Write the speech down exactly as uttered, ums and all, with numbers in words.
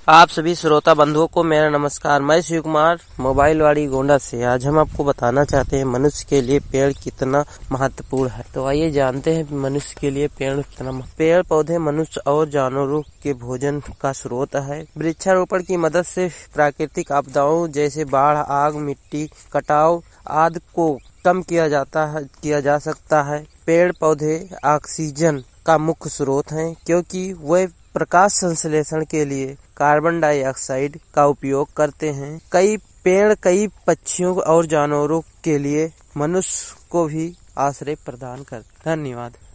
आप सभी श्रोता बंधुओं को मेरा नमस्कार। मैं शिव कुमार मोबाइल वाड़ी गोंडा से। आज हम आपको बताना चाहते हैं मनुष्य के लिए पेड़ कितना महत्वपूर्ण है। तो आइए जानते हैं मनुष्य के लिए पेड़ कितना। पेड़ पौधे मनुष्य और जानवरों के भोजन का स्रोत है। वृक्षारोपण की मदद से प्राकृतिक आपदाओं जैसे बाढ़, आग, मिट्टी कटाव आदि को कम किया जाता है किया जा सकता है। पेड़ पौधे ऑक्सीजन का मुख्य स्रोत हैं, क्योंकि वे प्रकाश संश्लेषण के लिए कार्बन डाइऑक्साइड का उपयोग करते हैं। कई पेड़ कई पक्षियों और जानवरों के लिए मनुष्य को भी आश्रय प्रदान करते हैं। धन्यवाद।